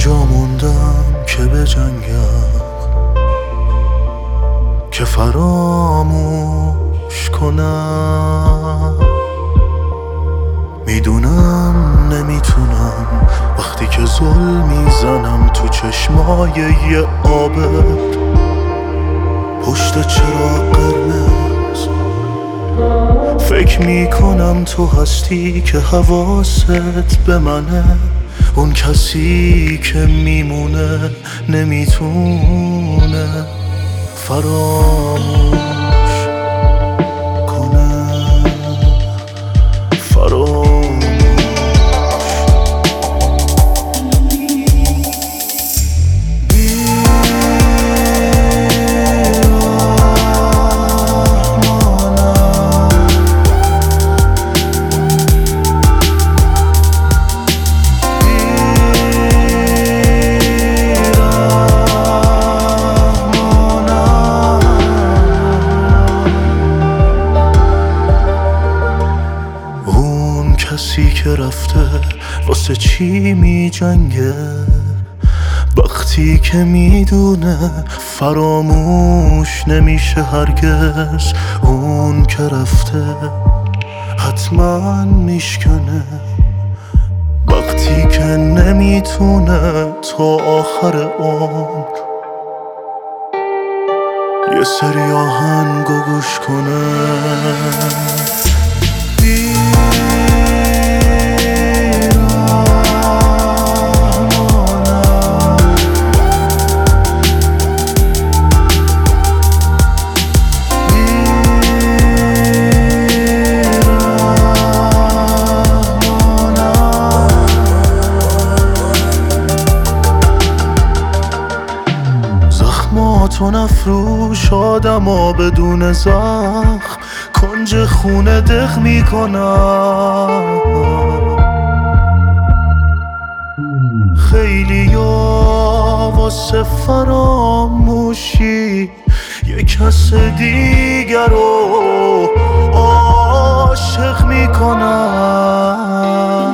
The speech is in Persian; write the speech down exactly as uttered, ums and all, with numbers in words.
اینجا موندم که بجنگم، که فراموش کنم. میدونم نمیتونم وقتی که ظلم میزنم تو چشمای یه عابر، پشت چراغ قرمز. فکر میکنم تو هستی که حواست به منه، اون کسی که میمونه نمیتونه فراموش کنه. فراموش کسی که رفته واسه چی می جنگه، وقتی که میدونه فراموش نمیشه هرگز. اون که رفته حتما میشکنه، وقتی که نمیتونه تا آخر عمر یه سری آهنگو گوش کنه. تو نفروش آدما بدون زخم، کنج خونه دق میکنم. خیلی یا واسه فراموشی یه کس دیگر رو عاشق میکنم.